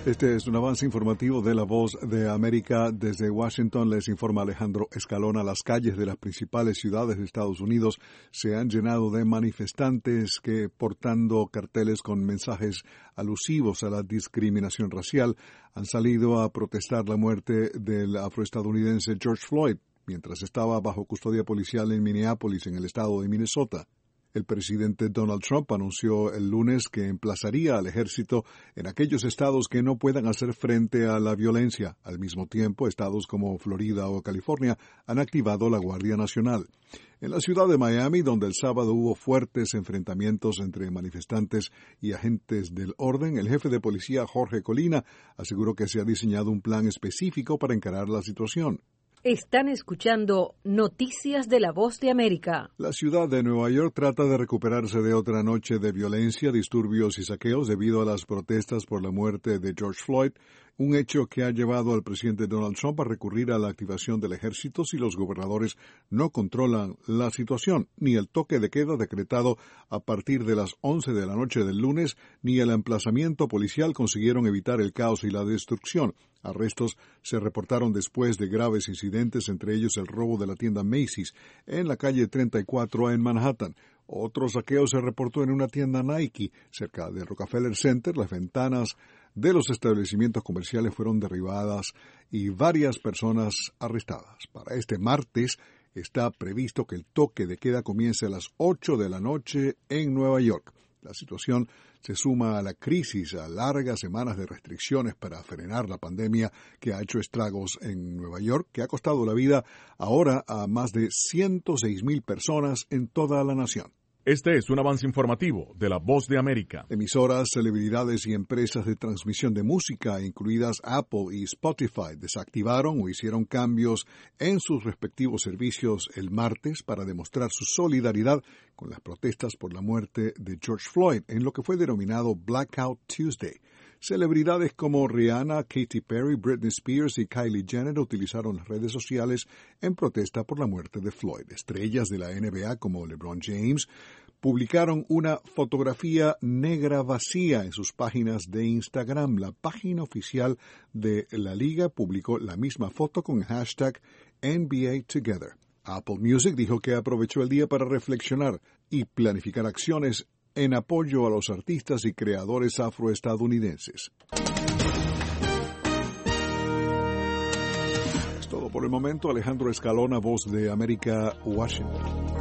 Este es un avance informativo de La Voz de América. Desde Washington les informa Alejandro Escalona. Las calles de las principales ciudades de Estados Unidos se han llenado de manifestantes que, portando carteles con mensajes alusivos a la discriminación racial, han salido a protestar la muerte del afroestadounidense George Floyd, mientras estaba bajo custodia policial en Minneapolis, en el estado de Minnesota. El presidente Donald Trump anunció el lunes que emplazaría al ejército en aquellos estados que no puedan hacer frente a la violencia. Al mismo tiempo, estados como Florida o California han activado la Guardia Nacional. En la ciudad de Miami, donde el sábado hubo fuertes enfrentamientos entre manifestantes y agentes del orden, el jefe de policía Jorge Colina aseguró que se ha diseñado un plan específico para encarar la situación. Están escuchando Noticias de La Voz de América. La ciudad de Nueva York trata de recuperarse de otra noche de violencia, disturbios y saqueos debido a las protestas por la muerte de George Floyd, un hecho que ha llevado al presidente Donald Trump a recurrir a la activación del ejército si los gobernadores no controlan la situación. Ni el toque de queda decretado a partir de las 11 de la noche del lunes, ni el emplazamiento policial consiguieron evitar el caos y la destrucción. Arrestos se reportaron después de graves incidentes, entre ellos el robo de la tienda Macy's en la calle 34 en Manhattan. Otro saqueo se reportó en una tienda Nike cerca del Rockefeller Center. Las ventanas de los establecimientos comerciales fueron derribadas y varias personas arrestadas. Para este martes está previsto que el toque de queda comience a las 8 de la noche en Nueva York. La situación se suma a la crisis, a largas semanas de restricciones para frenar la pandemia que ha hecho estragos en Nueva York, que ha costado la vida ahora a más de 106,000 personas en toda la nación. Este es un avance informativo de La Voz de América. Emisoras, celebridades y empresas de transmisión de música, incluidas Apple y Spotify, desactivaron o hicieron cambios en sus respectivos servicios el martes para demostrar su solidaridad con las protestas por la muerte de George Floyd en lo que fue denominado Blackout Tuesday. Celebridades como Rihanna, Katy Perry, Britney Spears y Kylie Jenner utilizaron las redes sociales en protesta por la muerte de Floyd. Estrellas de la NBA como LeBron James publicaron una fotografía negra vacía en sus páginas de Instagram. La página oficial de la liga publicó la misma foto con el hashtag NBA Together. Apple Music dijo que aprovechó el día para reflexionar y planificar acciones en apoyo a los artistas y creadores afroestadounidenses. Es todo por el momento. Alejandro Escalona, Voz de América, Washington.